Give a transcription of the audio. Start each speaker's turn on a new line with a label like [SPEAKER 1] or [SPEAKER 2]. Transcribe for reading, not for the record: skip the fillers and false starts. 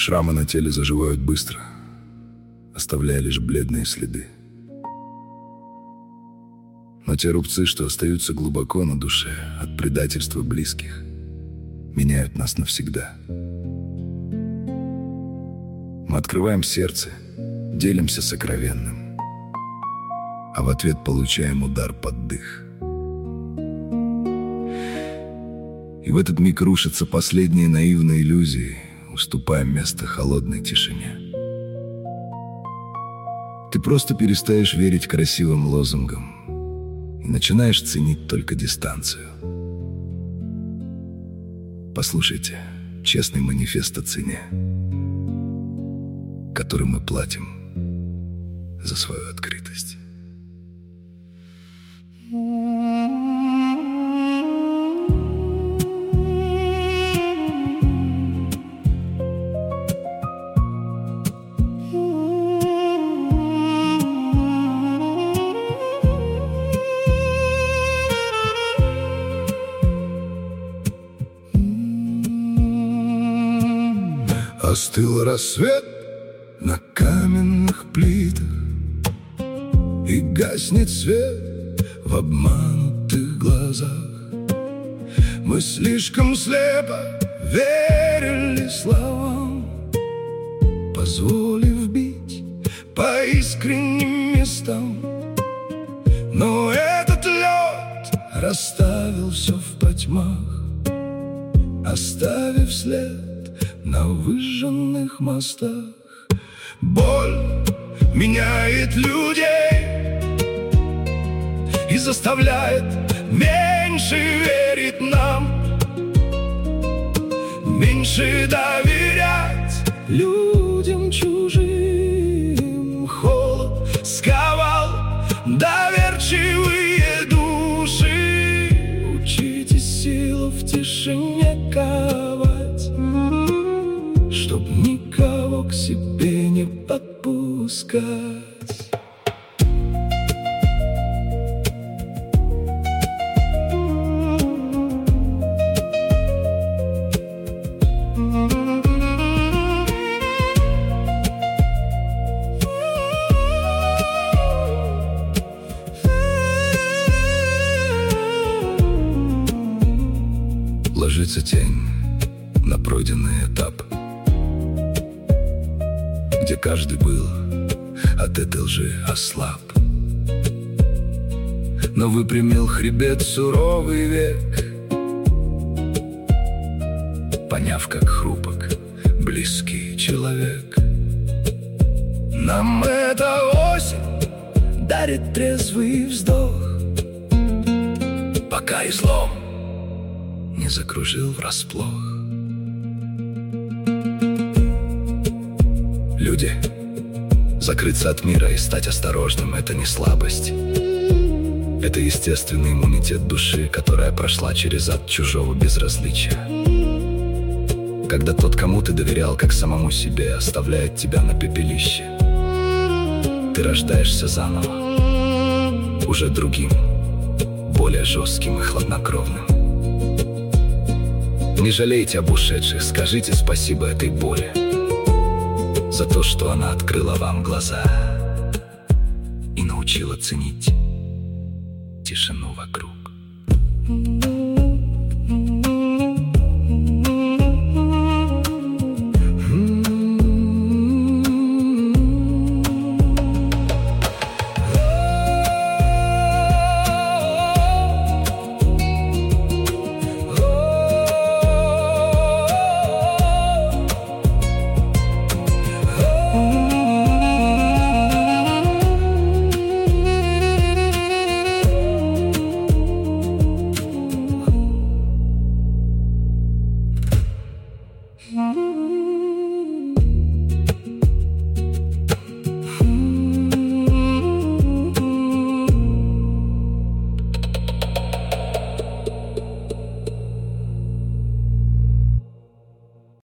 [SPEAKER 1] Шрамы на теле заживают быстро, оставляя лишь бледные следы. Но те рубцы, что остаются глубоко на душе от предательства близких, меняют нас навсегда. Мы открываем сердце, делимся сокровенным, а в ответ получаем удар под дых. И в этот миг рушатся последние наивные иллюзии, уступая место холодной тишине. Ты просто перестаешь верить красивым лозунгам и начинаешь ценить только дистанцию. Послушайте честный манифест о цене, который мы платим за свою открытость. Остыл рассвет на каменных плитах, и гаснет свет в обманутых глазах. Мы слишком слепо верили словам, позволив бить по искренним местам. Но этот лед расставил все в потьмах, оставив след на выжженных мостах. Боль меняет людей и заставляет меньше верить нам, меньше доверять людям чужим. Холод сковал доверчивые души. Учитесь силу в тишине ковать, чтоб никого к себе не подпускать. Ложится тень на пройденный этап, где каждый был от этой лжи ослаб. Но выпрямил хребет суровый век, поняв, как хрупок близкий человек. Нам эта осень дарит трезвый вздох, пока излом не закружил врасплох. Люди, закрыться от мира и стать осторожным — это не слабость. Это естественный иммунитет души, которая прошла через ад чужого безразличия. Когда тот, кому ты доверял как самому себе, оставляет тебя на пепелище, ты рождаешься заново, уже другим, более жестким и хладнокровным. Не жалейте об ушедших, скажите спасибо этой боли за то, что она открыла вам глаза и научила ценить тишину вокруг.